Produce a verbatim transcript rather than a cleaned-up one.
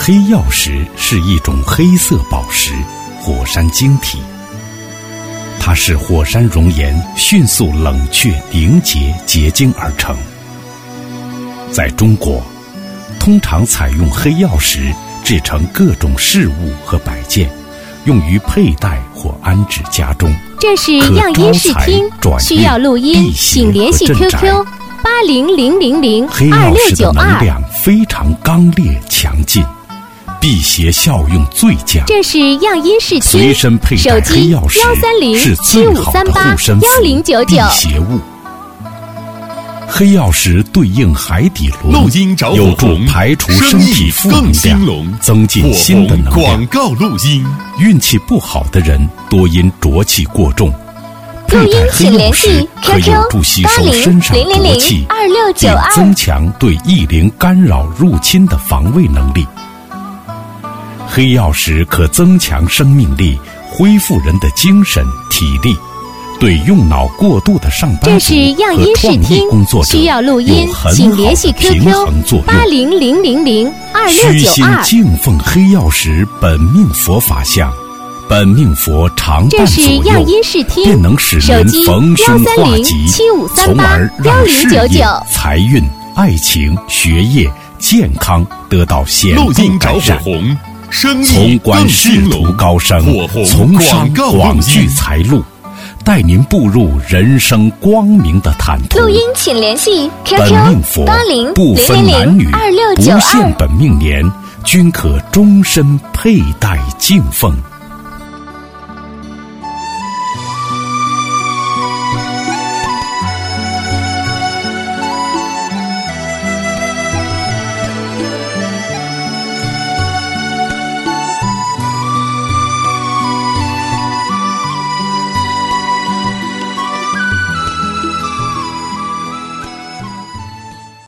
黑曜石是一种黑色宝石，火山晶体。它是火山熔岩迅速冷却凝结结晶而成。在中国，通常采用黑曜石制成各种饰物和摆件，用于佩戴或安置家中。 这是样音视听，需要录音，请联系 Q Q 八零零零零二六九二。黑曜石的能量非常刚烈强劲，辟邪效用最佳。这是样音视听，随身佩戴黑曜石是最好的护身符、辟邪物。黑曜石对应海底轮，有助排除身体负能量，增进新的能量。 广告录音， 运气不好的人多因浊气过重，佩戴黑曜石可有助吸收身上浊气，并增强对异灵干扰入侵的防卫能力。黑曜石可增强生命力，恢复人的精神体力。对用脑过度的上班族和创意工作者有很好的平衡作用。 八零零零零二六九二。 虚心敬奉黑曜石本命佛法像，本命佛常伴左右，便能使人逢凶化吉，从而让事业、财运、爱情、学业、健康得到显著改善，从官仕途高升，从商广聚财路，带您步入人生光明的坦途。 录音请联系 Q Q 本命佛不分男女，不限本命年，均可终身佩戴敬奉。